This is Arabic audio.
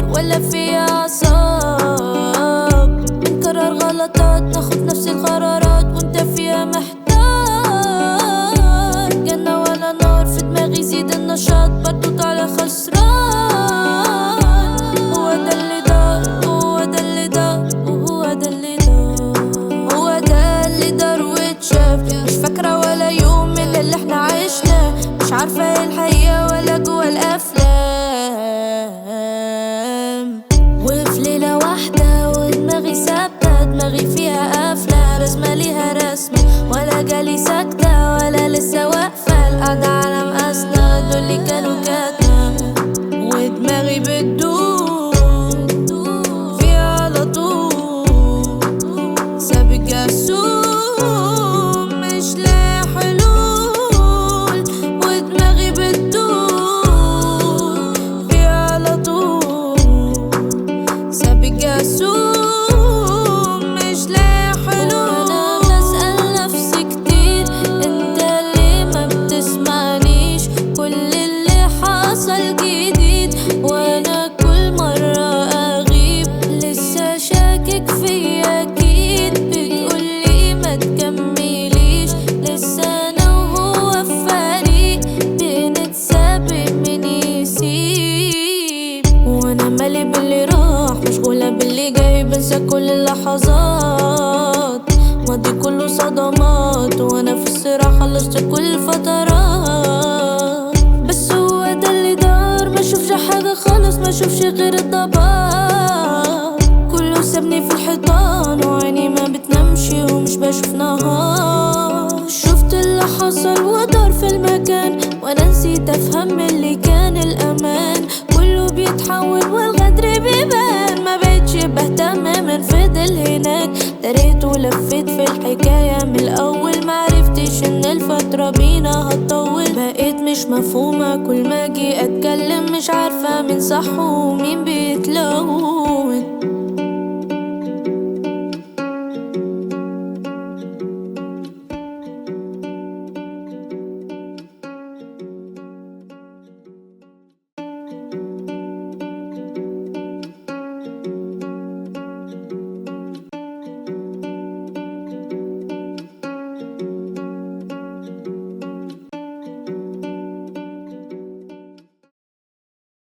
ولا فيها أعصاب. بنكرر غلطات ناخد نفس القرارات وانت فيها محتار. جنة ولا نار في دماغي زيد النشاط برضو طالع خسران. هو ده اللي دار وهو ده اللي دار وهو ده اللي دار هو ده اللي دار واتشاف. مش فاكرة ولا يوم اللي احنا عشناه. مش عارفة ايه الحقيقة ولا جوا الأفلام. وفي ليلة واحدة ودماغي ثابتة دماغي فيها قافلة رسمة ليها رسمة ولا جالي سكتة ولا لسه واقفة القعدة على مقاسنا دول اللي كانوا كاتنا. ودماغي بتدور فيها على طول سابق جاسوم مش لاقي حلول. ودماغي بتدور فيها على طول سابق جاسوم مش لاقي حلول. وانا بسأل نفسي كتير انت ليه ما بتسمعنيش؟ كل اللي حصل جديد وانا كل مرة اغيب لسه شاكك فيا اكيد. بتقولي ما تكمليش لسه انا وهو في فريق بنتسابق مين يسيب. وانا مالي باللي راح مشغولة باللي جاي بنسى كل اللحظات. ماضي كله صدمات وانا في الصراع خلصت كل الفترات. بس هو ده اللي دار ما اشوفش حاجة خالص ما اشوفش غير الضباب. كله سابني في الحيطان وعيني ما بتنامش ومش بشوف نهار. شفت اللي حصل ودار في المكان وانا نسيت افهم اللي كان الامان. كله بيتحول والغدر بيبان ما بقتش بهتم من فضل هناك. دريت ولفيت في الحكاية من الاول معرفتش ان الفترة بينا هتطول. بقيت مش مفهومة كل ما اجي اتكلم مش عارفة مين صح ومين بيتلون.